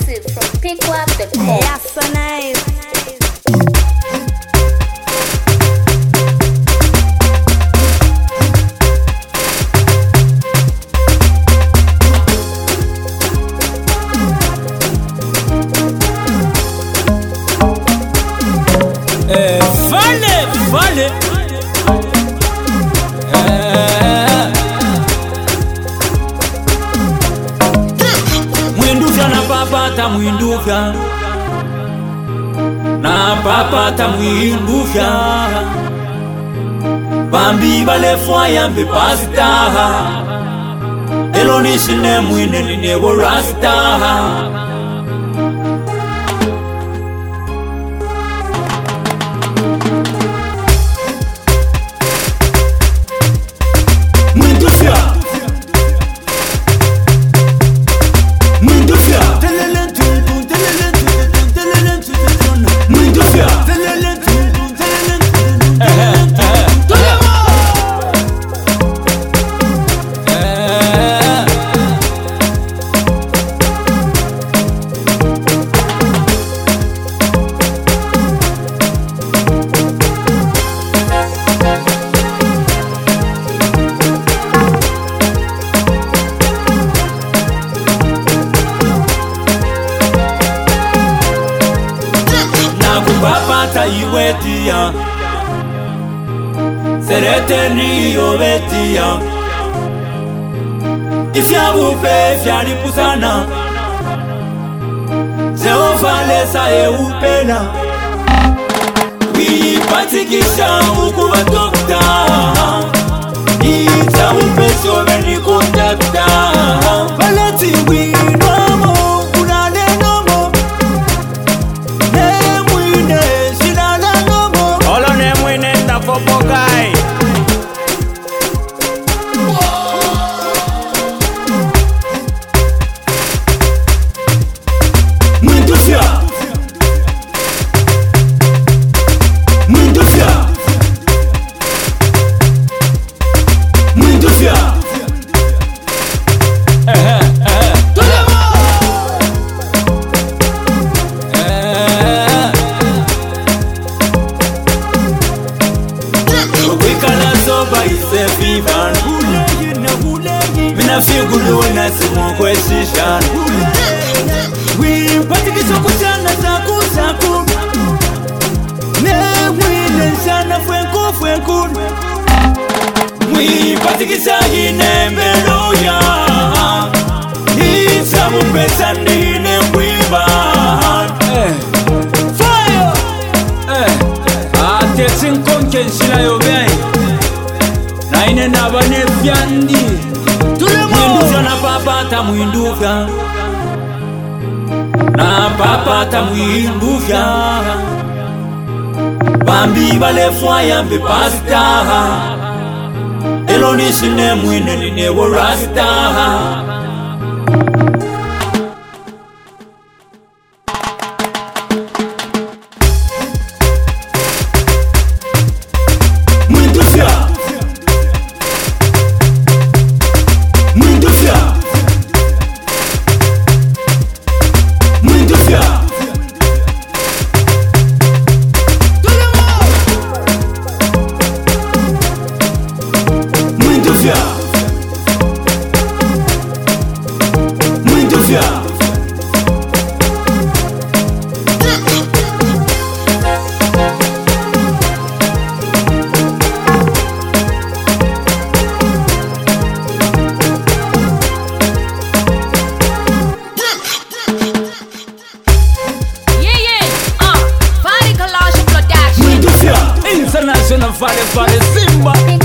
Exclusive from pickwap.com. Yeah, so nice. Vale. Mwinduvya na papata mwinduvya, na papata mwinduvya, bambi balefwa yambe pasitaha, elonishine mwine ninebo rasitaha. Papata iwetia, sereteni obetia, ifyabupe fyalipusana, zeofalesa eupela, wipatikisha ukuba dokta, itabupe sobeni kontakta, baleti winomo. Mina figulu na simu kwesishan wimpatikisha kuchana zaku ne mwile sana fwenku wimpatikisha inembeloya isabu pesa nine mwimba fire ate sinkonke nshila yobei na ine nabane fyandi mwinduvya na papata mwinduvya, na papata mwinduvya, bambi balefwa yambe pasitaha, elonishine mwine ninebo rasitaha. International Vale Simba.